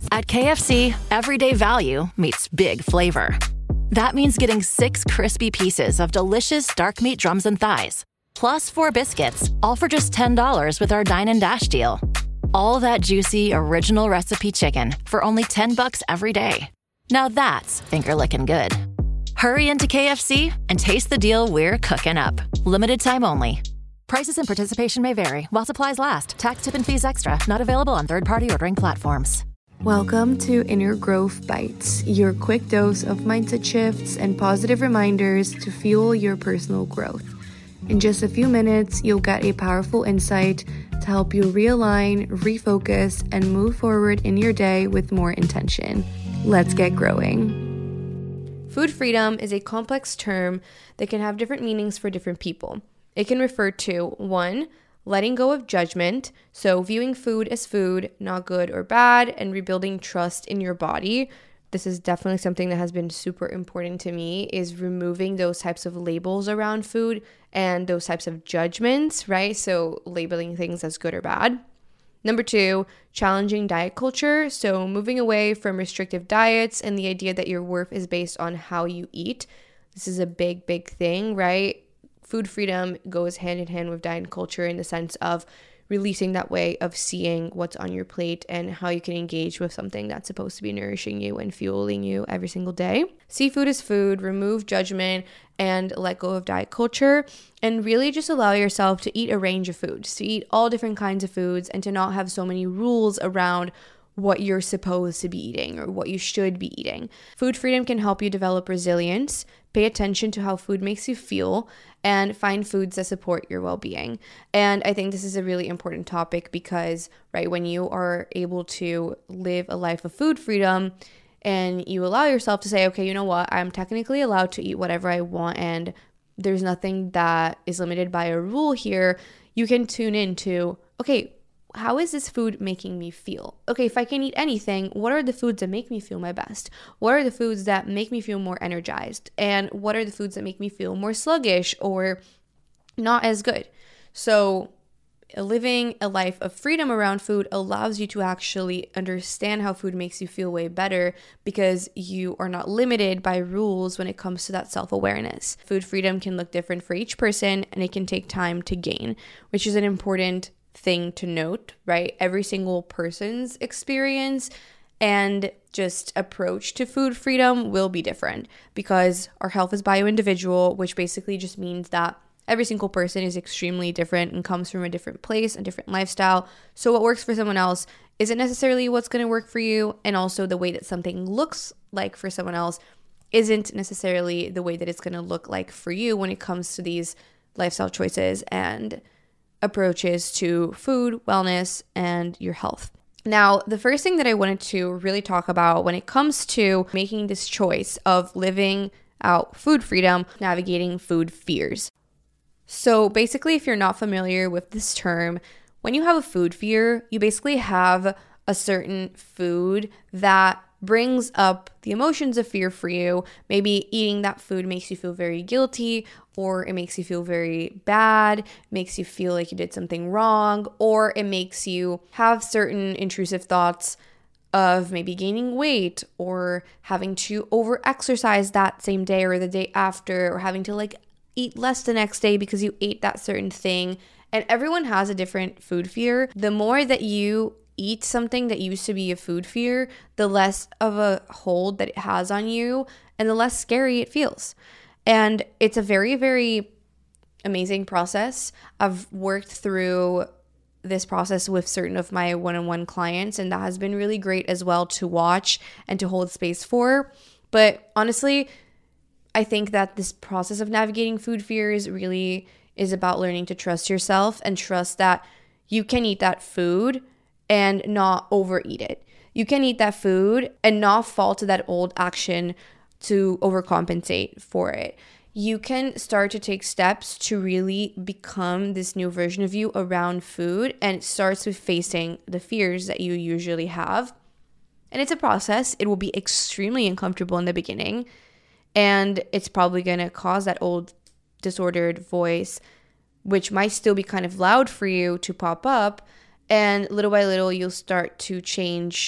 At KFC, everyday value meets big flavor. That means getting 6 crispy pieces of delicious dark meat drums and thighs, plus 4 biscuits, all for just $10 with our Dine and Dash deal. All that juicy, original recipe chicken for only $10 every day. Now that's finger-licking good. Hurry into KFC and taste the deal we're cooking up. Limited time only. Prices and participation may vary while supplies last. Tax, tip, and fees extra. Not available on third-party ordering platforms. Welcome to Inner Growth Bites, your quick dose of mindset shifts and positive reminders to fuel your personal growth. In just a few minutes, you'll get a powerful insight to help you realign, refocus, and move forward in your day with more intention. Let's get growing. Food freedom is a complex term that can have different meanings for different people. It can refer to 1, letting go of judgment, so viewing food as food, not good or bad, and rebuilding trust in your body. This is definitely something that has been super important to me, is removing those types of labels around food and those types of judgments, right? So labeling things as good or bad. Number 2, challenging diet culture, so moving away from restrictive diets and the idea that your worth is based on how you eat. This is a big, big thing, right? Food freedom goes hand in hand with diet culture in the sense of releasing that way of seeing what's on your plate and how you can engage with something that's supposed to be nourishing you and fueling you every single day. See food as food, remove judgment, and let go of diet culture, and really just allow yourself to eat a range of foods, to eat all different kinds of foods, and to not have so many rules around what you're supposed to be eating or what you should be eating. Food freedom can help you develop resilience, pay attention to how food makes you feel, and find foods that support your well-being. And I think this is a really important topic because, right, when you are able to live a life of food freedom and you allow yourself to say, okay, you know what, I'm technically allowed to eat whatever I want and there's nothing that is limited by a rule here, you can tune into, okay, how is this food making me feel? Okay, if I can eat anything, what are the foods that make me feel my best? What are the foods that make me feel more energized? And what are the foods that make me feel more sluggish or not as good? So living a life of freedom around food allows you to actually understand how food makes you feel way better because you are not limited by rules when it comes to that self-awareness. Food freedom can look different for each person and it can take time to gain, which is an important thing to note, right? Every single person's experience and just approach to food freedom will be different because our health is bio-individual, which basically just means that every single person is extremely different and comes from a different place, a different lifestyle. So what works for someone else isn't necessarily what's going to work for you, and also the way that something looks like for someone else isn't necessarily the way that it's going to look like for you when it comes to these lifestyle choices and approaches to food, wellness, and your health. Now, the first thing that I wanted to really talk about when it comes to making this choice of living out food freedom, navigating food fears. So basically, if you're not familiar with this term, when you have a food fear, you basically have a certain food that brings up the emotions of fear for you. Maybe eating that food makes you feel very guilty, or it makes you feel very bad, makes you feel like you did something wrong, or it makes you have certain intrusive thoughts of maybe gaining weight or having to over-exercise that same day or the day after, or having to eat less the next day because you ate that certain thing. And everyone has a different food fear. The more that you eat something that used to be a food fear, the less of a hold that it has on you and the less scary it feels. And it's a very, very amazing process. I've worked through this process with certain of my one-on-one clients, and that has been really great as well to watch and to hold space for. But honestly, I think that this process of navigating food fears really is about learning to trust yourself and trust that you can eat that food and not overeat it. You can eat that food and not fall to that old action to overcompensate for it. You can start to take steps to really become this new version of you around food, and it starts with facing the fears that you usually have. And it's a process. It will be extremely uncomfortable in the beginning, and it's probably going to cause that old disordered voice, which might still be kind of loud for you, to pop up. And little by little, you'll start to change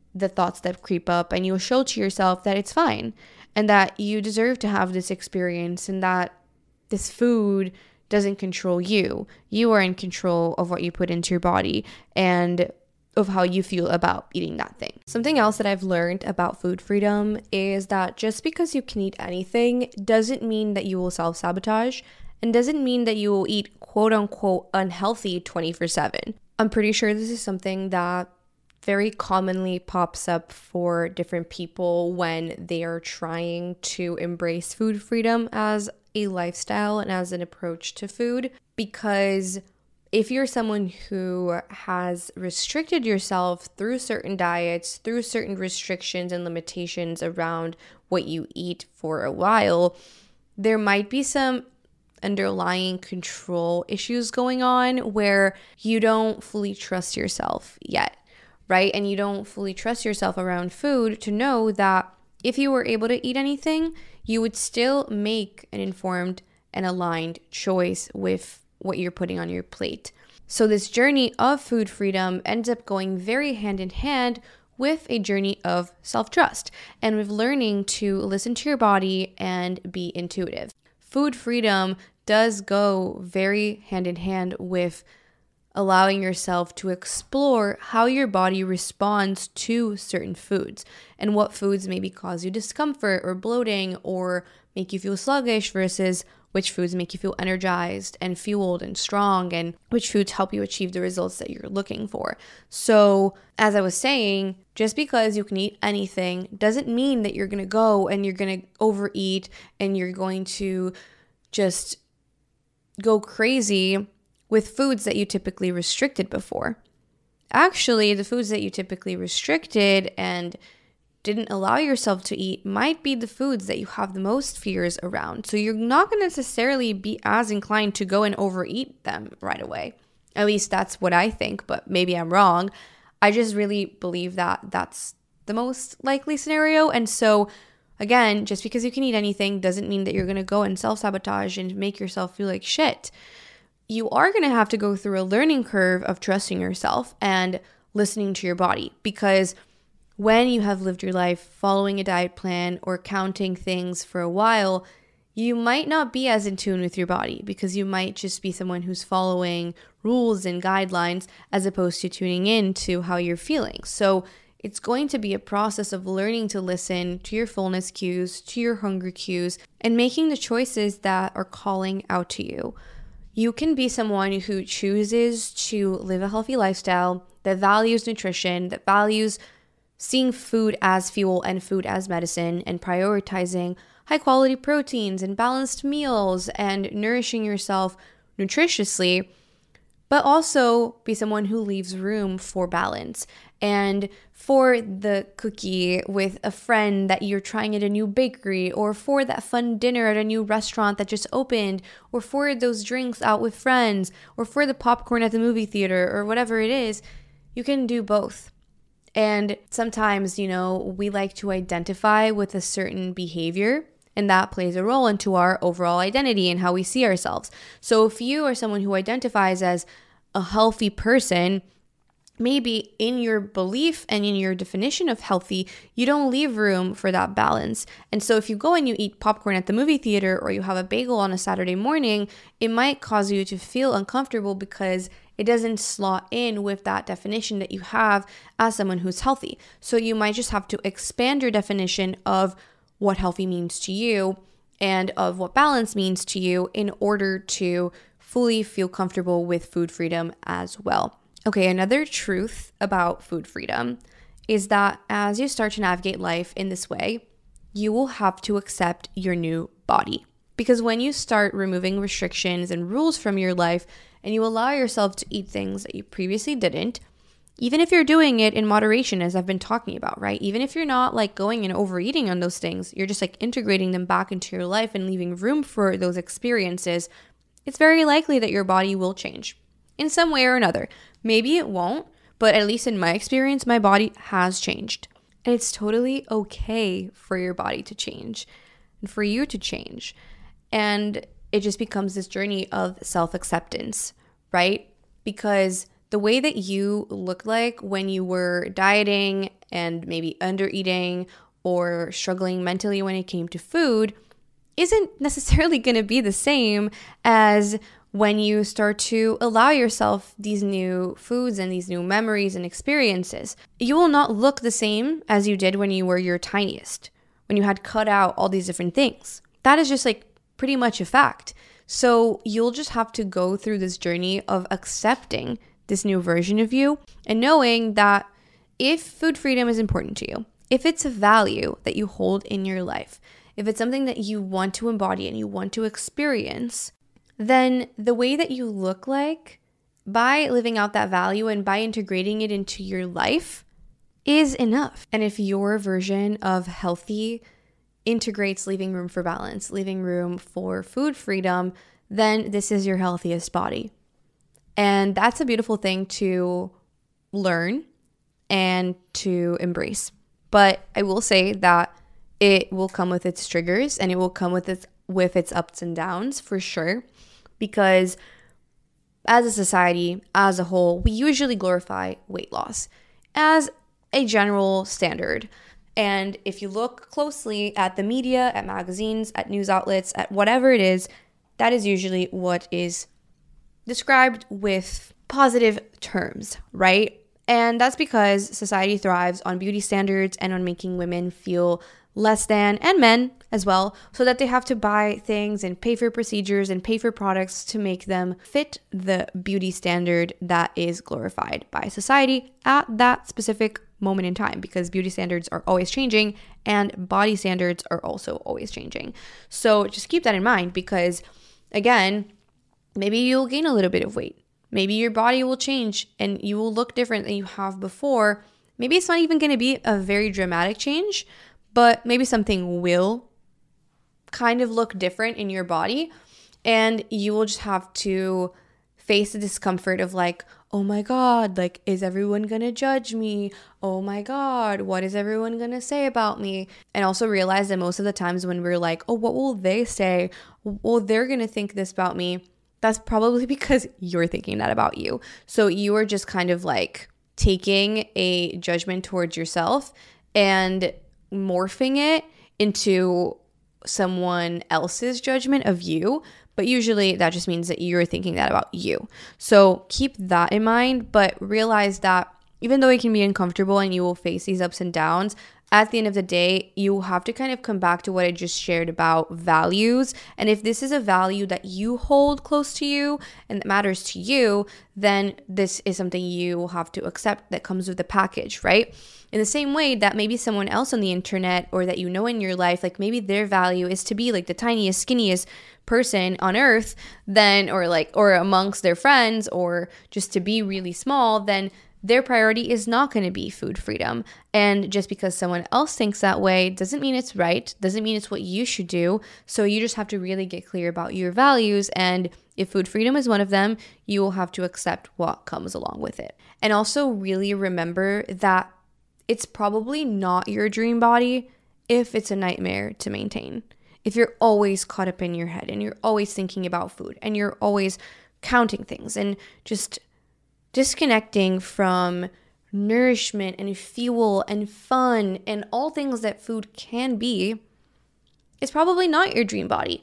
the thoughts that creep up, and you'll show to yourself that it's fine and that you deserve to have this experience and that this food doesn't control you. You are in control of what you put into your body and of how you feel about eating that thing. Something else that I've learned about food freedom is that just because you can eat anything doesn't mean that you will self-sabotage and doesn't mean that you will eat quote unquote unhealthy 24/7. I'm pretty sure this is something that very commonly pops up for different people when they are trying to embrace food freedom as a lifestyle and as an approach to food. Because if you're someone who has restricted yourself through certain diets, through certain restrictions and limitations around what you eat for a while, there might be some underlying control issues going on where you don't fully trust yourself yet, right? And you don't fully trust yourself around food to know that if you were able to eat anything, you would still make an informed and aligned choice with what you're putting on your plate. So this journey of food freedom ends up going very hand in hand with a journey of self-trust and with learning to listen to your body and be intuitive. Food freedom does go very hand in hand with allowing yourself to explore how your body responds to certain foods and what foods maybe cause you discomfort or bloating or make you feel sluggish versus which foods make you feel energized and fueled and strong and which foods help you achieve the results that you're looking for. So as I was saying, just because you can eat anything doesn't mean that you're going to go and you're going to overeat and you're going to just go crazy with foods that you typically restricted before. Actually, the foods that you typically restricted and didn't allow yourself to eat might be the foods that you have the most fears around. So you're not going to necessarily be as inclined to go and overeat them right away. At least that's what I think, but maybe I'm wrong. I just really believe that that's the most likely scenario. And so again, just because you can eat anything doesn't mean that you're going to go and self-sabotage and make yourself feel like shit. You are going to have to go through a learning curve of trusting yourself and listening to your body, because when you have lived your life following a diet plan or counting things for a while, you might not be as in tune with your body because you might just be someone who's following rules and guidelines as opposed to tuning in to how you're feeling. So it's going to be a process of learning to listen to your fullness cues, to your hunger cues, and making the choices that are calling out to you. You can be someone who chooses to live a healthy lifestyle that values nutrition, that values seeing food as fuel and food as medicine, and prioritizing high quality proteins and balanced meals and nourishing yourself nutritiously, but also be someone who leaves room for balance and for the cookie with a friend that you're trying at a new bakery, or for that fun dinner at a new restaurant that just opened, or for those drinks out with friends, or for the popcorn at the movie theater, or whatever it is. You can do both. And sometimes, we like to identify with a certain behavior, and that plays a role into our overall identity and how we see ourselves. So if you are someone who identifies as a healthy person, maybe in your belief and in your definition of healthy, you don't leave room for that balance. And so if you go and you eat popcorn at the movie theater, or you have a bagel on a Saturday morning, it might cause you to feel uncomfortable because it doesn't slot in with that definition that you have as someone who's healthy. So you might just have to expand your definition of what healthy means to you and of what balance means to you in order to fully feel comfortable with food freedom as well. Okay, another truth about food freedom is that as you start to navigate life in this way, you will have to accept your new body. Because when you start removing restrictions and rules from your life and you allow yourself to eat things that you previously didn't, even if you're doing it in moderation, as I've been talking about, right? Even if you're not going and overeating on those things, you're just integrating them back into your life and leaving room for those experiences, it's very likely that your body will change in some way or another. Maybe it won't, but at least in my experience, my body has changed. And it's totally okay for your body to change and for you to change. And it just becomes this journey of self-acceptance, right? Because the way that you looked like when you were dieting and maybe under eating or struggling mentally when it came to food isn't necessarily going to be the same as when you start to allow yourself these new foods and these new memories and experiences. You will not look the same as you did when you were your tiniest, when you had cut out all these different things. That is just like pretty much a fact. So you'll just have to go through this journey of accepting this new version of you and knowing that if food freedom is important to you, if it's a value that you hold in your life, if it's something that you want to embody and you want to experience, then the way that you look like by living out that value and by integrating it into your life is enough. And if your version of healthy integrates leaving room for balance, leaving room for food freedom, then this is your healthiest body. And that's a beautiful thing to learn and to embrace. But I will say that it will come with its triggers and it will come with its ups and downs for sure. Because as a society, as a whole, we usually glorify weight loss as a general standard. And if you look closely at the media, at magazines, at news outlets, at whatever it is, that is usually what is described with positive terms, right? And that's because society thrives on beauty standards and on making women feel less than, and men as well, so that they have to buy things and pay for procedures and pay for products to make them fit the beauty standard that is glorified by society at that specific moment in time, because beauty standards are always changing and body standards are also always changing. So just keep that in mind, because again, maybe you'll gain a little bit of weight. Maybe your body will change and you will look different than you have before. Maybe it's not even going to be a very dramatic change, but maybe something will kind of look different in your body, and you will just have to face the discomfort of like, oh my God, like, is everyone gonna judge me? Oh my God, what is everyone gonna say about me? And also realize that most of the times when we're like, oh, what will they say? Well, they're gonna think this about me. That's probably because you're thinking that about you. So you are just kind of like taking a judgment towards yourself and morphing it into someone else's judgment of you, but usually that just means that you're thinking that about you. So keep that in mind, but realize that even though it can be uncomfortable and you will face these ups and downs, at the end of the day, you have to kind of come back to what I just shared about values. And if this is a value that you hold close to you and that matters to you, then this is something you will have to accept that comes with the package, right? In the same way that maybe someone else on the internet or that you know in your life, like maybe their value is to be like the tiniest, skinniest person on earth, then, or amongst their friends, or just to be really small, then their priority is not going to be food freedom. And just because someone else thinks that way doesn't mean it's right, doesn't mean it's what you should do. So you just have to really get clear about your values. And if food freedom is one of them, you will have to accept what comes along with it. And also really remember that it's probably not your dream body if it's a nightmare to maintain. If you're always caught up in your head and you're always thinking about food and you're always counting things and just disconnecting from nourishment and fuel and fun and all things that food can be, it's probably not your dream body.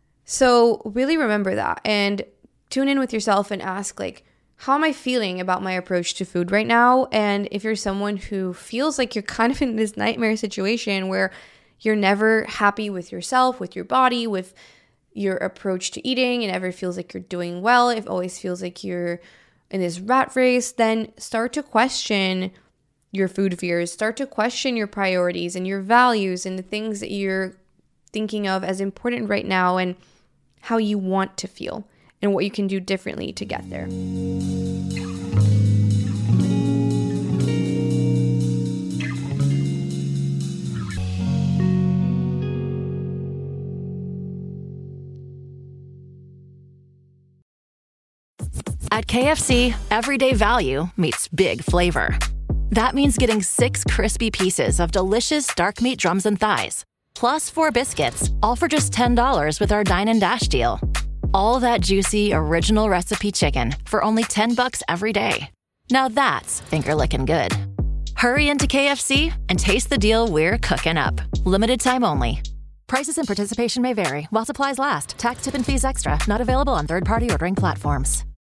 So really remember that and tune in with yourself and ask, like, how am I feeling about my approach to food right now? And if you're someone who feels like you're kind of in this nightmare situation where you're never happy with yourself, with your body, with your approach to eating, and never feels like you're doing well, it always feels like you're in this rat race, then start to question your food fears, start to question your priorities and your values and the things that you're thinking of as important right now and how you want to feel and what you can do differently to get there. At KFC, everyday value meets big flavor. That means getting 6 crispy pieces of delicious dark meat drums and thighs, plus 4 biscuits, all for just $10 with our Dine and Dash deal. All that juicy, original recipe chicken for only $10 every day. Now that's finger-licking good. Hurry into KFC and taste the deal we're cooking up. Limited time only. Prices and participation may vary while supplies last. Tax, tip, and fees extra. Not available on third-party ordering platforms.